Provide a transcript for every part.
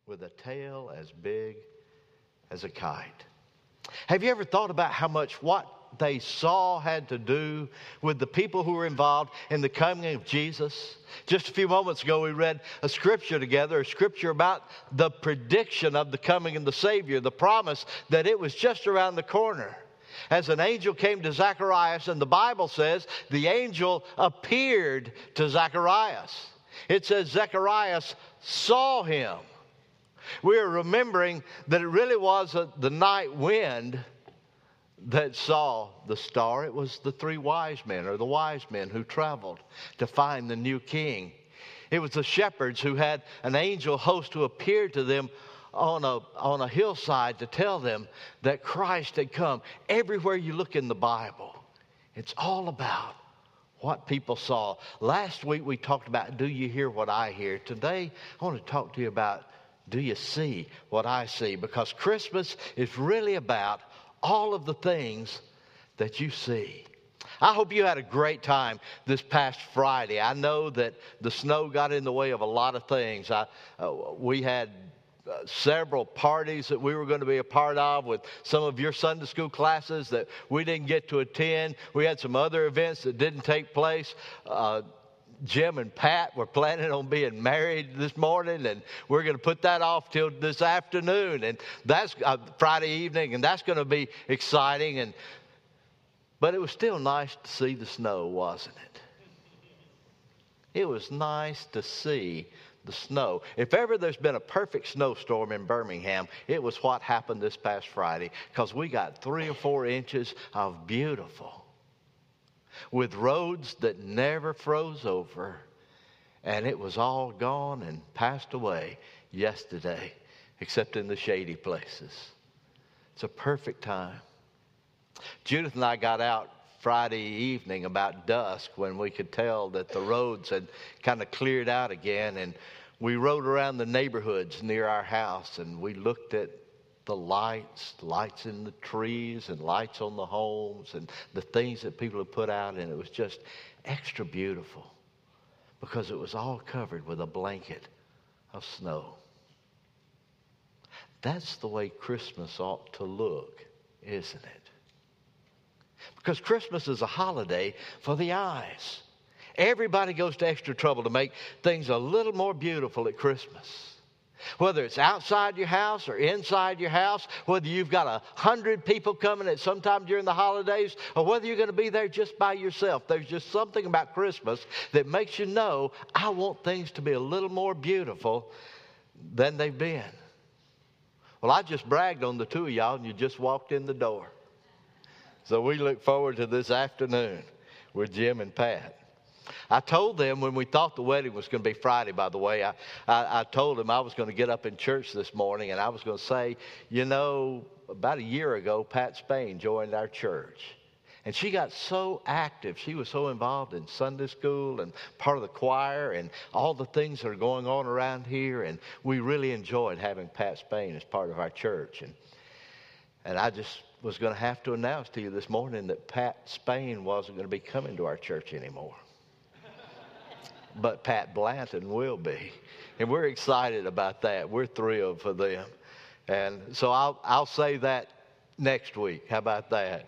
with a tail as big as a kite. Have you ever thought about how much what they saw had to do with the people who were involved in the coming of Jesus? Just a few moments ago, we read a scripture together, a scripture about the prediction of the coming of the Savior, the promise that it was just around the corner. As an angel came to Zacharias, and the Bible says the angel appeared to Zacharias. It says Zacharias saw him. We are remembering that it really was the night wind that saw the star. It was the three wise men, or the wise men who traveled to find the new king. It was the shepherds who had an angel host who appeared to them on a hillside to tell them that Christ had come. Everywhere you look in the Bible, it's all about what people saw. Last week we talked about, do you hear what I hear? Today I want to talk to you about, do you see what I see? Because Christmas is really about all of the things that you see. I hope you had a great time this past Friday. I know that the snow got in the way of a lot of things. We had several parties that we were going to be a part of with some of your Sunday school classes that we didn't get to attend. We had some other events that didn't take place. Jim and Pat were planning on being married this morning, and we're going to put that off till this afternoon, and that's Friday evening, and that's going to be exciting. But it was still nice to see the snow, wasn't it? It was nice to see the snow. If ever there's been a perfect snowstorm in Birmingham, it was what happened this past Friday, because we got 3 or 4 inches of beautiful, with roads that never froze over, and it was all gone and passed away yesterday, except in the shady places. It's a perfect time. Judith and I got out Friday evening about dusk when we could tell that the roads had kind of cleared out again, and we rode around the neighborhoods near our house, and we looked at the lights in the trees and lights on the homes and the things that people have put out, and it was just extra beautiful because it was all covered with a blanket of snow. That's the way Christmas ought to look, isn't it? Because Christmas is a holiday for the eyes. Everybody goes to extra trouble to make things a little more beautiful at Christmas. Whether it's outside your house or inside your house, whether you've got 100 people coming at some time during the holidays, or whether you're going to be there just by yourself, there's just something about Christmas that makes you know, I want things to be a little more beautiful than they've been. Well, I just bragged on the 2 of y'all, and you just walked in the door. So we look forward to this afternoon with Jim and Pat. I told them when we thought the wedding was going to be Friday, by the way, I told them I was going to get up in church this morning and I was going to say, you know, about a year ago, Pat Spain joined our church. And she got so active. She was so involved in Sunday school and part of the choir and all the things that are going on around here. And we really enjoyed having Pat Spain as part of our church. And I just was going to have to announce to you this morning that Pat Spain wasn't going to be coming to our church anymore. But Pat Blanton will be. And we're excited about that. We're thrilled for them. And so I'll say that next week. How about that?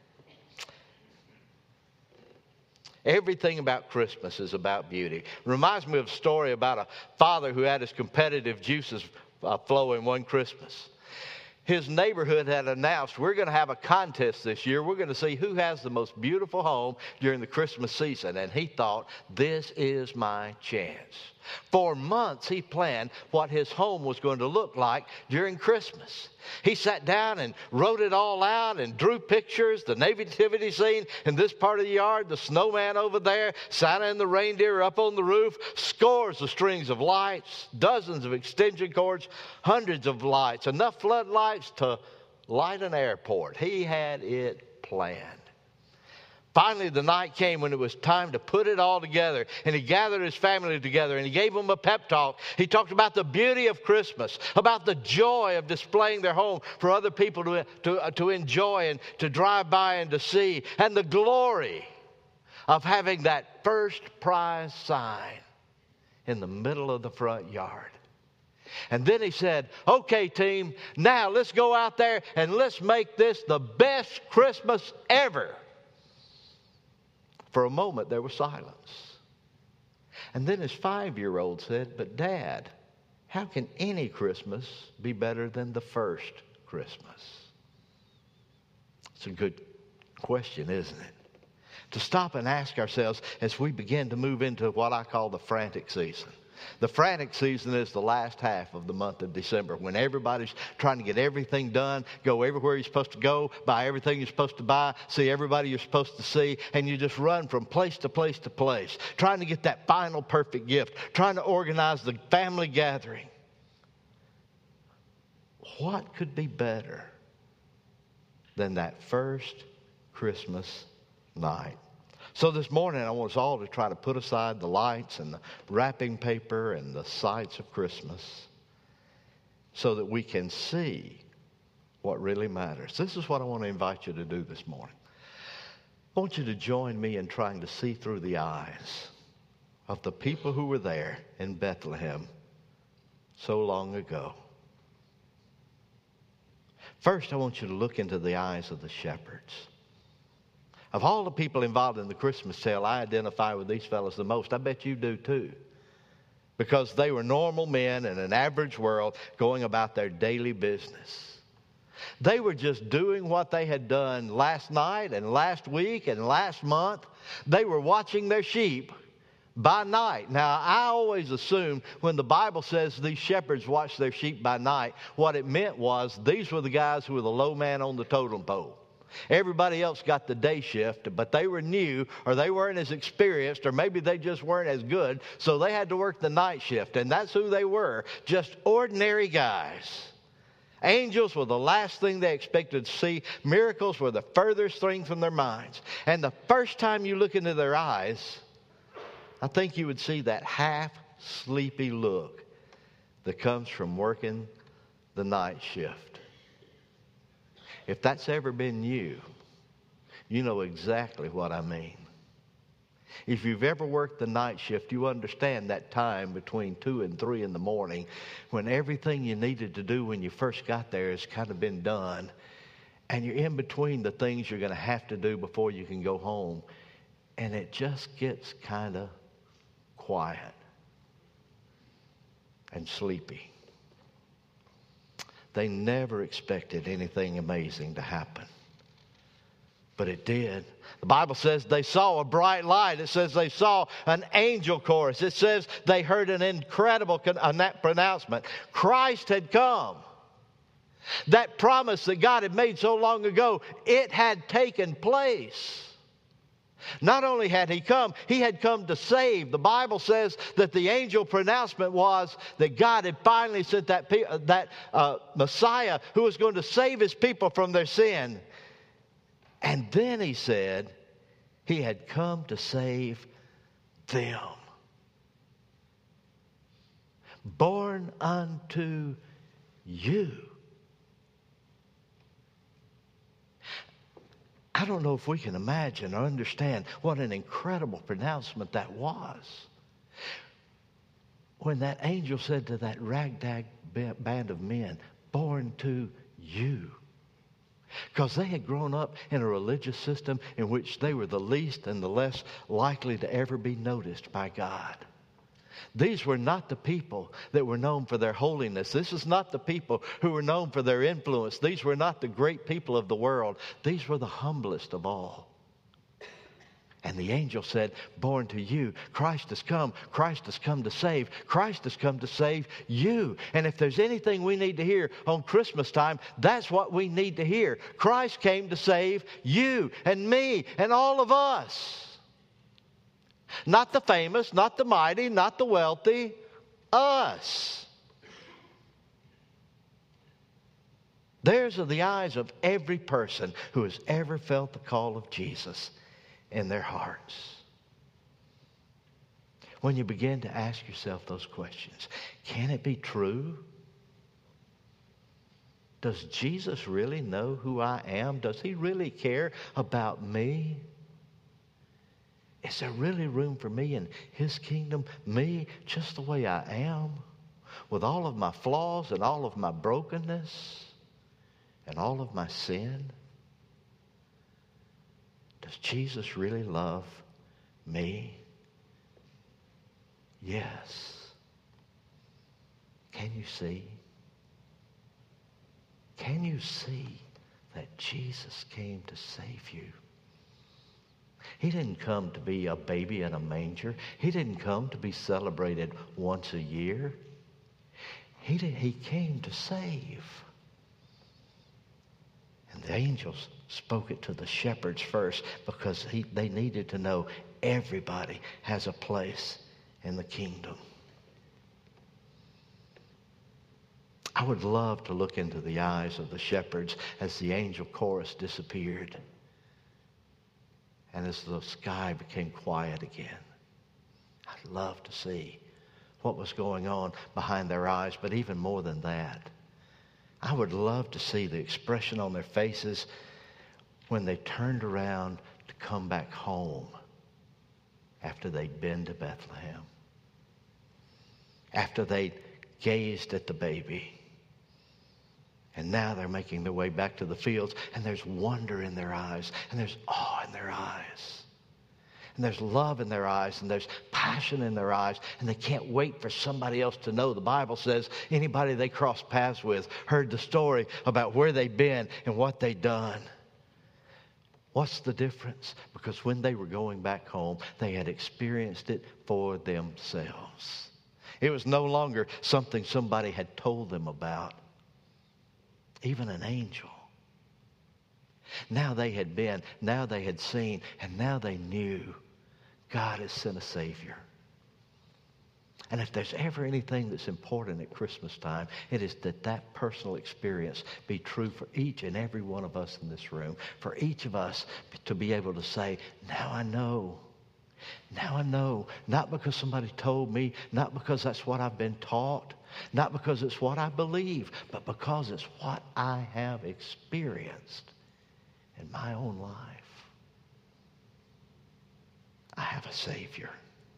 Everything about Christmas is about beauty. Reminds me of a story about a father who had his competitive juices flowing one Christmas. His neighborhood had announced, we're going to have a contest this year. We're going to see who has the most beautiful home during the Christmas season. And he thought, this is my chance. For months, he planned what his home was going to look like during Christmas. He sat down and wrote it all out and drew pictures, the nativity scene in this part of the yard, the snowman over there, Santa and the reindeer up on the roof, scores of strings of lights, dozens of extension cords, hundreds of lights, enough floodlights to light an airport. He had it planned. Finally, the night came when it was time to put it all together, and he gathered his family together, and he gave them a pep talk. He talked about the beauty of Christmas, about the joy of displaying their home for other people to enjoy and to drive by and to see, and the glory of having that first prize sign in the middle of the front yard. And then he said, okay, team, now let's go out there and let's make this the best Christmas ever. For a moment, there was silence. And then his 5-year-old said, but Dad, how can any Christmas be better than the first Christmas? It's a good question, isn't it? To stop and ask ourselves as we begin to move into what I call the frantic season. The frantic season is the last half of the month of December, when everybody's trying to get everything done, go everywhere you're supposed to go, buy everything you're supposed to buy, see everybody you're supposed to see, and you just run from place to place to place, trying to get that final perfect gift, trying to organize the family gathering. What could be better than that first Christmas night? So this morning, I want us all to try to put aside the lights and the wrapping paper and the sights of Christmas so that we can see what really matters. This is what I want to invite you to do this morning. I want you to join me in trying to see through the eyes of the people who were there in Bethlehem so long ago. First, I want you to look into the eyes of the shepherds. Of all the people involved in the Christmas tale, I identify with these fellows the most. I bet you do too. Because they were normal men in an average world going about their daily business. They were just doing what they had done last night and last week and last month. They were watching their sheep by night. Now, I always assumed when the Bible says these shepherds watched their sheep by night, what it meant was these were the guys who were the low man on the totem pole. Everybody else got the day shift, but they were new, or they weren't as experienced, or maybe they just weren't as good, so they had to work the night shift, and that's who they were, just ordinary guys. Angels were the last thing they expected to see. Miracles were the furthest thing from their minds. And the first time you look into their eyes, I think you would see that half-sleepy look that comes from working the night shift. If that's ever been you, you know exactly what I mean. If you've ever worked the night shift, you understand that time between 2 and 3 in the morning when everything you needed to do when you first got there has kind of been done, and you're in between the things you're going to have to do before you can go home, and it just gets kind of quiet and sleepy. They never expected anything amazing to happen. But it did. The Bible says they saw a bright light. It says they saw an angel chorus. It says they heard an incredible pronouncement. Christ had come. That promise that God had made so long ago, it had taken place. Not only had he come to save. The Bible says that the angel pronouncement was that God had finally sent that Messiah who was going to save his people from their sin. And then he said he had come to save them. Born unto you. I don't know if we can imagine or understand what an incredible pronouncement that was. When that angel said to that ragtag band of men, born to you. Because they had grown up in a religious system in which they were the least and the less likely to ever be noticed by God. These were not the people that were known for their holiness. This is not the people who were known for their influence. These were not the great people of the world. These were the humblest of all. And the angel said, born to you, Christ has come. Christ has come to save. Christ has come to save you. And if there's anything we need to hear on Christmas time, that's what we need to hear. Christ came to save you and me and all of us. Not the famous, not the mighty, not the wealthy, us. Theirs are the eyes of every person who has ever felt the call of Jesus in their hearts. When you begin to ask yourself those questions, can it be true? Does Jesus really know who I am? Does he really care about me? Is there really room for me in his kingdom? Me, just the way I am? with all of my flaws and all of my brokenness and all of my sin? Does Jesus really love me? Yes. Can you see? Can you see that Jesus came to save you? He didn't come to be a baby in a manger. He didn't come to be celebrated once a year. He came to save. And the angels spoke it to the shepherds first because they needed to know everybody has a place in the kingdom. I would love to look into the eyes of the shepherds as the angel chorus disappeared and as the sky became quiet again. I'd love to see what was going on behind their eyes, but even more than that, I would love to see the expression on their faces when they turned around to come back home after they'd been to Bethlehem, after they'd gazed at the baby. And now they're making their way back to the fields, and there's wonder in their eyes, and there's awe in their eyes, and there's love in their eyes, and there's passion in their eyes, and they can't wait for somebody else to know. The Bible says anybody they crossed paths with heard the story about where they'd been and what they'd done. What's the difference? Because when they were going back home, they had experienced it for themselves. It was no longer something somebody had told them about. Even an angel. Now they had been, now they had seen, and now they knew God has sent a Savior. And if there's ever anything that's important at Christmas time, it is that personal experience be true for each and every one of us in this room. For each of us to be able to say, now I know. Now I know. Not because somebody told me, not because that's what I've been taught, not because it's what I believe, but because it's what I have experienced in my own life. I have a Savior.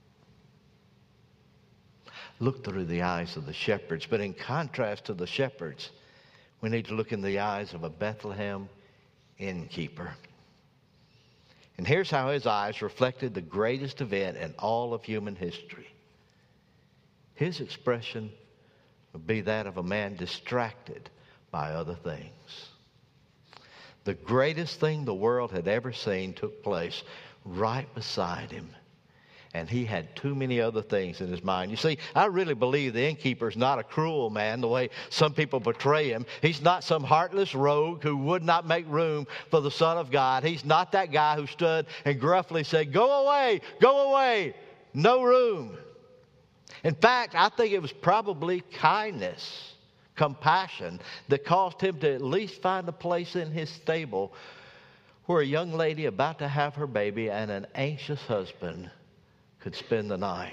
Look through the eyes of the shepherds, but in contrast to the shepherds, we need to look in the eyes of a Bethlehem innkeeper. And here's how his eyes reflected the greatest event in all of human history. His expression would be that of a man distracted by other things. The greatest thing the world had ever seen took place right beside him. And he had too many other things in his mind. You see, I really believe the innkeeper is not a cruel man the way some people portray him. He's not some heartless rogue who would not make room for the Son of God. He's not that guy who stood and gruffly said, go away, no room. In fact, I think it was probably kindness, compassion, that caused him to at least find a place in his stable where a young lady about to have her baby and an anxious husband could spend the night.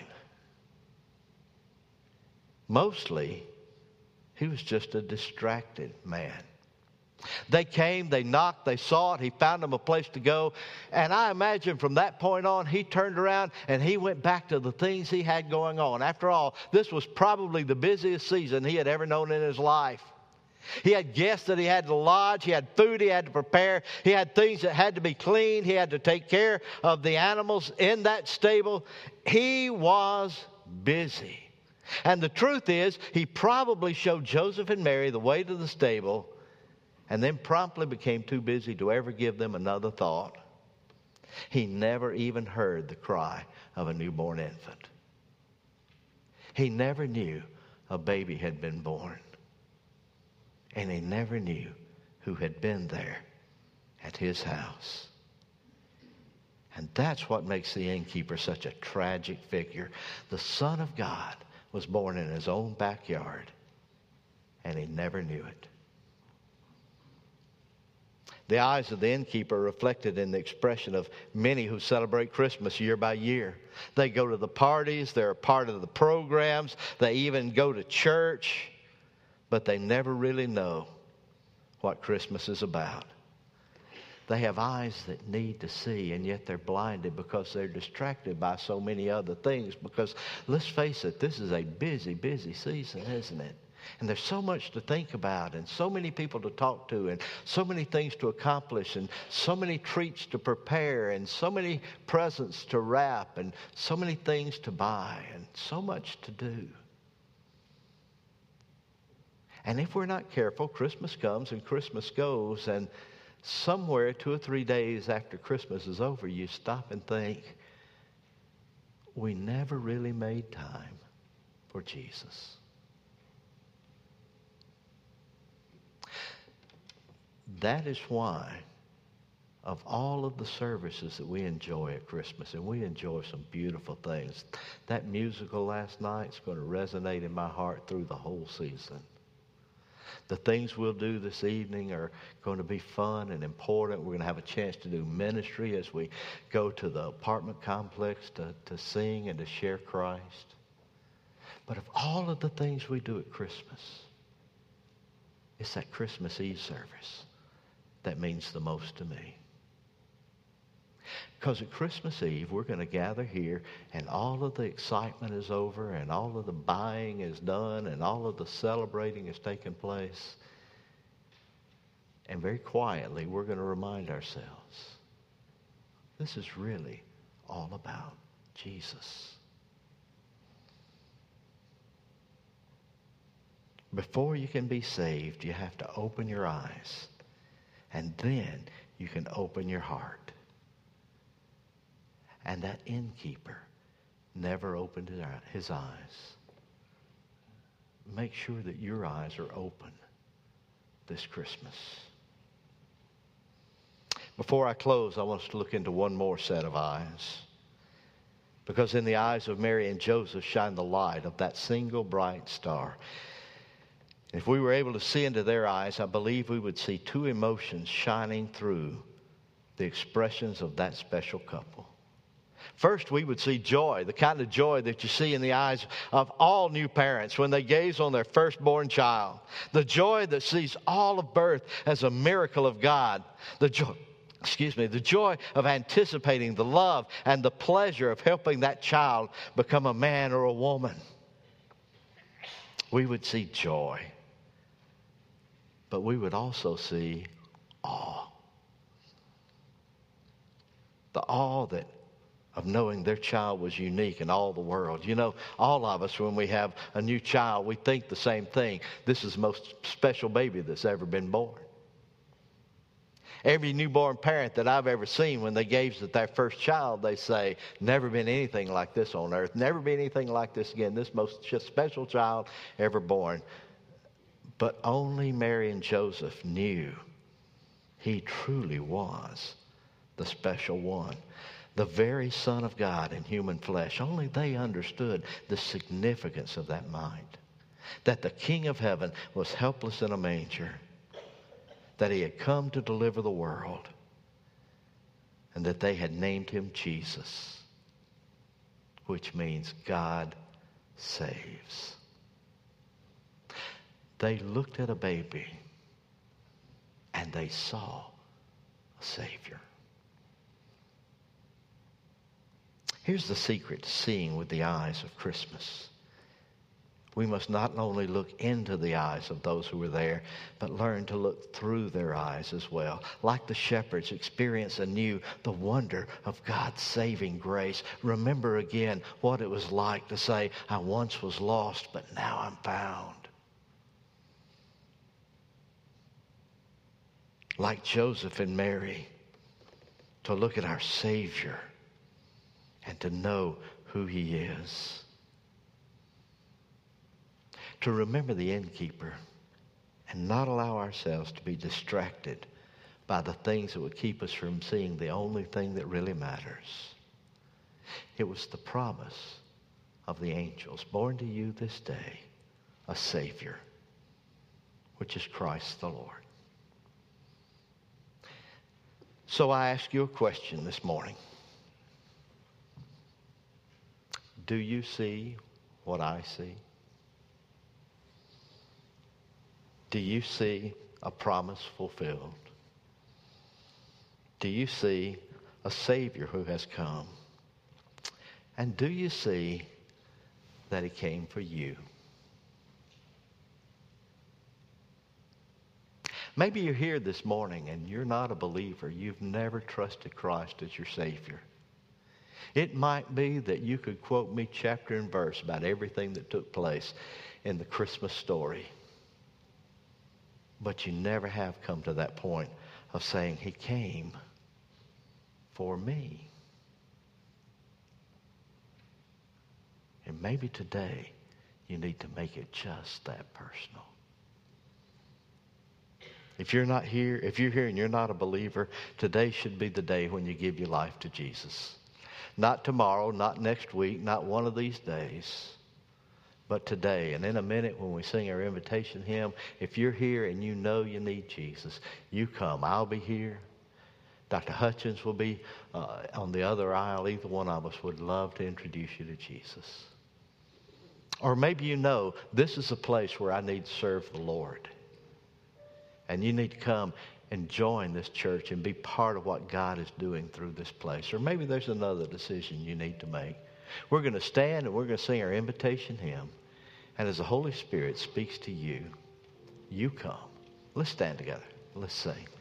Mostly, he was just a distracted man. They came, they knocked, they saw it, he found them a place to go. And I imagine from that point on, he turned around and he went back to the things he had going on. After all, this was probably the busiest season he had ever known in his life. He had guests that he had to lodge. He had food he had to prepare. He had things that had to be cleaned. He had to take care of the animals in that stable. He was busy. And the truth is, he probably showed Joseph and Mary the way to the stable and then promptly became too busy to ever give them another thought. He never even heard the cry of a newborn infant. He never knew a baby had been born. And he never knew who had been there at his house. And that's what makes the innkeeper such a tragic figure. The Son of God was born in his own backyard, and he never knew it. The eyes of the innkeeper are reflected in the expression of many who celebrate Christmas year by year. They go to the parties, they're a part of the programs, they even go to church, but they never really know what Christmas is about. They have eyes that need to see, and yet they're blinded because they're distracted by so many other things. Because let's face it, this is a busy, busy season, isn't it? And there's so much to think about, and so many people to talk to, and so many things to accomplish, and so many treats to prepare, and so many presents to wrap, and so many things to buy, and so much to do. And if we're not careful, Christmas comes and Christmas goes, and somewhere 2 or 3 days after Christmas is over, you stop and think, we never really made time for Jesus. That is why, of all of the services that we enjoy at Christmas, and we enjoy some beautiful things, that musical last night is going to resonate in my heart through the whole season. The things we'll do this evening are going to be fun and important. We're going to have a chance to do ministry as we go to the apartment complex to sing and to share Christ. But of all of the things we do at Christmas, it's that Christmas Eve service that means the most to me. Because at Christmas Eve, we're going to gather here, and all of the excitement is over, and all of the buying is done, and all of the celebrating is taking place. And very quietly, we're going to remind ourselves, this is really all about Jesus. Before you can be saved, you have to open your eyes, and then you can open your heart. And that innkeeper never opened his eyes. Make sure that your eyes are open this Christmas. Before I close, I want us to look into one more set of eyes. Because in the eyes of Mary and Joseph shine the light of that single bright star. If we were able to see into their eyes, I believe we would see two emotions shining through the expressions of that special couple. First, we would see joy, the kind of joy that you see in the eyes of all new parents when they gaze on their firstborn child. The joy that sees all of birth as a miracle of God. The joy of anticipating the love and the pleasure of helping that child become a man or a woman. We would see joy, but we would also see awe. The awe of knowing their child was unique in all the world. You know, all of us, when we have a new child, we think the same thing. This is the most special baby that's ever been born. Every newborn parent that I've ever seen, when they gaze at their first child, they say, never been anything like this on earth. Never been anything like this again. This most special child ever born. But only Mary and Joseph knew he truly was the special one. The very Son of God in human flesh. Only they understood the significance of that mind. That the King of heaven was helpless in a manger. That he had come to deliver the world. And that they had named him Jesus. Which means God saves. They looked at a baby and they saw a Savior. Here's the secret to seeing with the eyes of Christmas. We must not only look into the eyes of those who were there, but learn to look through their eyes as well. Like the shepherds experience anew the wonder of God's saving grace. Remember again what it was like to say, I once was lost, but now I'm found. Like Joseph and Mary, to look at our Savior and to know who he is. To remember the innkeeper and not allow ourselves to be distracted by the things that would keep us from seeing the only thing that really matters. It was the promise of the angels, born to you this day, a Savior, which is Christ the Lord. So I ask you a question this morning. Do you see what I see? Do you see a promise fulfilled? Do you see a Savior who has come? And do you see that He came for you? Maybe you're here this morning and you're not a believer. You've never trusted Christ as your Savior. It might be that you could quote me chapter and verse about everything that took place in the Christmas story. But you never have come to that point of saying, He came for me. And maybe today you need to make it just that personal. If you're not here, if you're here and you're not a believer, today should be the day when you give your life to Jesus. Not tomorrow, not next week, not one of these days, but today. And in a minute when we sing our invitation hymn, if you're here and you know you need Jesus, you come. I'll be here. Dr. Hutchins will be on the other aisle. Either one of us would love to introduce you to Jesus. Or maybe you know this is a place where I need to serve the Lord. And you need to come and join this church and be part of what God is doing through this place. Or maybe there's another decision you need to make. We're going to stand and we're going to sing our invitation hymn. And as the Holy Spirit speaks to you, you come. Let's stand together. Let's sing.